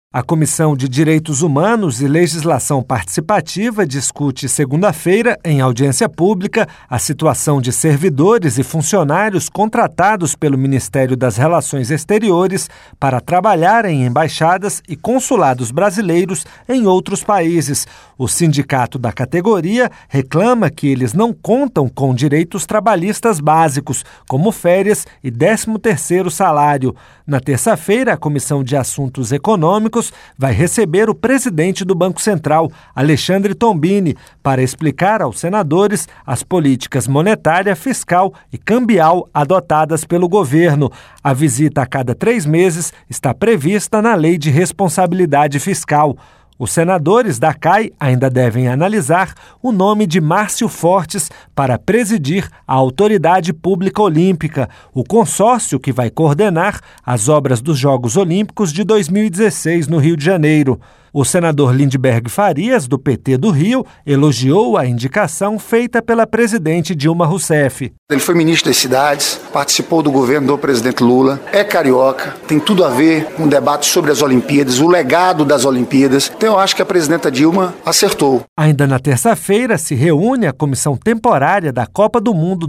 A Comissão de Direitos Humanos e Legislação Participativa discute segunda-feira, em audiência pública, a situação de servidores e funcionários contratados pelo Ministério das Relações Exteriores para trabalhar em embaixadas e consulados brasileiros em outros países. O sindicato da categoria reclama que eles não contam com direitos trabalhistas básicos, como férias e 13º salário. Na terça-feira, a Comissão de Assuntos Econômicos vai receber o presidente do Banco Central, Alexandre Tombini, para explicar aos senadores as políticas monetária, fiscal e cambial adotadas pelo governo. A visita a cada 3 meses está prevista na Lei de Responsabilidade Fiscal. Os senadores da CAI ainda devem analisar o nome de Márcio Fortes para presidir a Autoridade Pública Olímpica, o consórcio que vai coordenar as obras dos Jogos Olímpicos de 2016 no Rio de Janeiro. O senador Lindbergh Farias, do PT do Rio, elogiou a indicação feita pela presidente Dilma Rousseff. Ele foi ministro das cidades, participou do governo do presidente Lula, é carioca, tem tudo a ver com o debate sobre as Olimpíadas, o legado das Olimpíadas. Então eu acho que a presidenta Dilma acertou. Ainda na terça-feira se reúne a Comissão Temporária da Copa do Mundo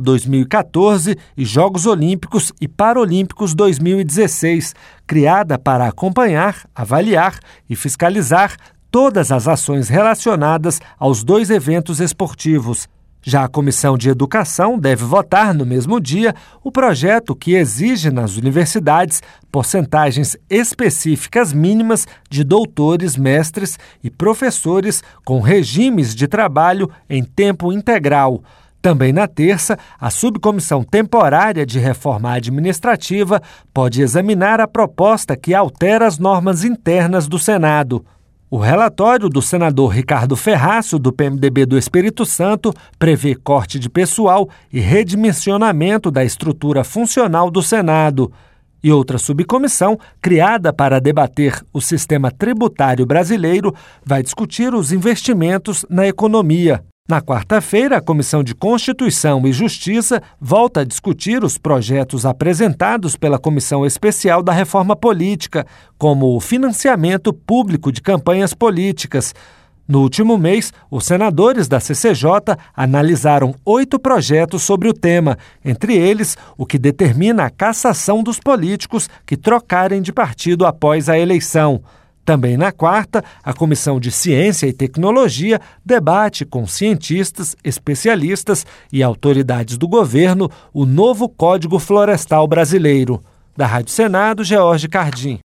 2014 e Jogos Olímpicos e Paralímpicos 2016, criada para acompanhar, avaliar e fiscalizar todas as ações relacionadas aos 2 eventos esportivos. Já a Comissão de Educação deve votar no mesmo dia o projeto que exige nas universidades porcentagens específicas mínimas de doutores, mestres e professores com regimes de trabalho em tempo integral. Também na terça, a Subcomissão Temporária de Reforma Administrativa pode examinar a proposta que altera as normas internas do Senado. O relatório do senador Ricardo Ferraço, do PMDB do Espírito Santo, prevê corte de pessoal e redimensionamento da estrutura funcional do Senado. E outra subcomissão, criada para debater o sistema tributário brasileiro, vai discutir os investimentos na economia. Na quarta-feira, a Comissão de Constituição e Justiça volta a discutir os projetos apresentados pela Comissão Especial da Reforma Política, como o financiamento público de campanhas políticas. No último mês, os senadores da CCJ analisaram 8 projetos sobre o tema, entre eles o que determina a cassação dos políticos que trocarem de partido após a eleição. Também na quarta, a Comissão de Ciência e Tecnologia debate com cientistas, especialistas e autoridades do governo o novo Código Florestal Brasileiro. Da Rádio Senado, George Cardim.